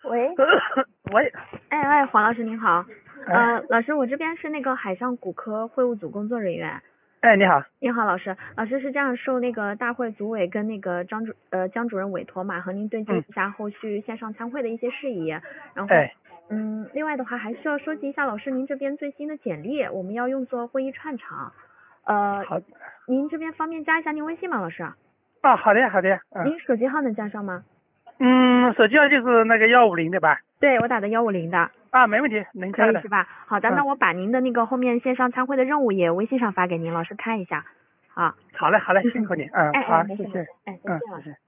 喂， 喂， 哎，黄老师您好， 哎老师，我这边是那个海上骨科会务组工作人员。 哎，你好， 您好，老师，老师是这样，受那个大会组委跟那个江主任委托嘛，和您对接一下后续线上参会的一些事宜。然后， 哎， 另外的话还需要收集一下老师您这边最新的简历，我们要用作会议串场。 好， 您这边方便加一下您微信吗，老师？ 啊，好的呀，好的呀， 您手机号能加上吗？ 手机号就是那个150的吧？ 对，我打的150的。 啊，没问题，能加的。 可以是吧？好的，那我把您的那个后面线上参会的任务也微信上发给您，老师看一下。好， 好嘞，好嘞，辛苦你，好， 没事没事， 谢谢， 再见老师。 谢谢。